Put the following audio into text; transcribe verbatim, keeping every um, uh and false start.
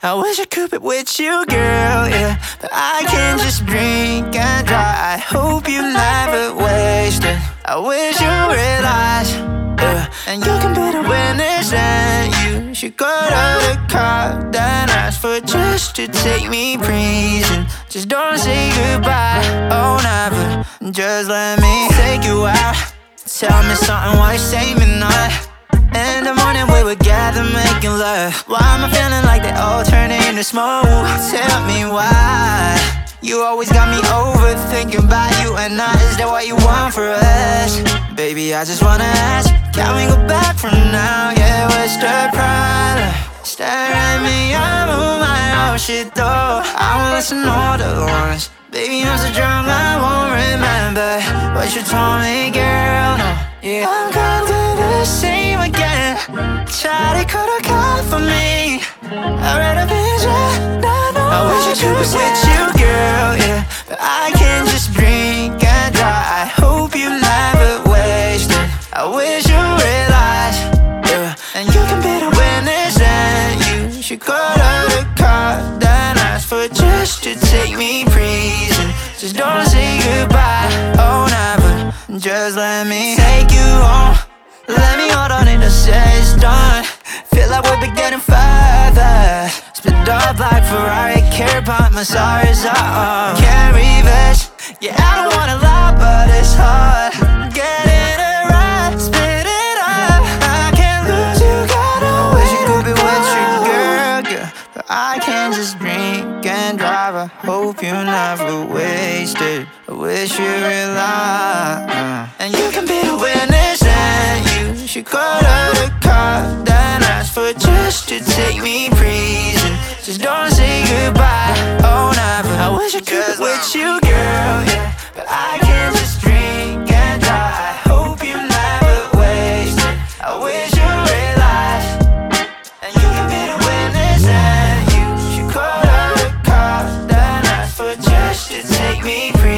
I wish I could be with you, girl, yeah, but I can't just drink and drive. I hope you never waste it. I wish you realize, yeah, and you can be the witness, and you should go to the cop and ask for just to take me prison. Just don't say goodbye, oh never. Just let me take you out. Tell me something, why you say me not? In the morning we were gathered making love. Why am I feeling like they all turning into smoke? Tell me why. You always got me overthinking about you and I. Is that what you want for us? Baby, I just wanna ask, can we go back from now? Yeah, what's the problem? Stare at me, I'm on my own shit though. I won't listen to all the ones. Baby, I'm so drunk I won't remember what you told me, girl, no. Yeah, I'm gonna do the same again. Try to cut a call for me. I'd rather be just not know. I wish I could be with you, girl, yeah, but I can't just drink and drive. I hope you never waste it. I wish you realize, yeah, and you can be the witness, and you should go to the car then ask for just to take me prison. Just don't say goodbye, oh never. Just let me take you home. Let me hold on and don't say it's done. Feel like we've been getting further. Split up like Ferrari, care about my sorries, uh-uh. Can't reverse, yeah, I don't wanna lie, but it's hard. Getting it right, split it up. I can't lose you, gotta wish you could be with you, girl, girl, but I can't just drink and drive. I hope you never waste it. I wish you realize, uh. and you can be the witness, and you should go to the car then ask for just to take me prison. Just don't say goodbye, oh never. I wish I could be with you, girl, yeah, but I can't just drink and drive. I hope you never waste it. I wish you realize, and you can be the witness, and you should go to the car then ask for just to take me prison.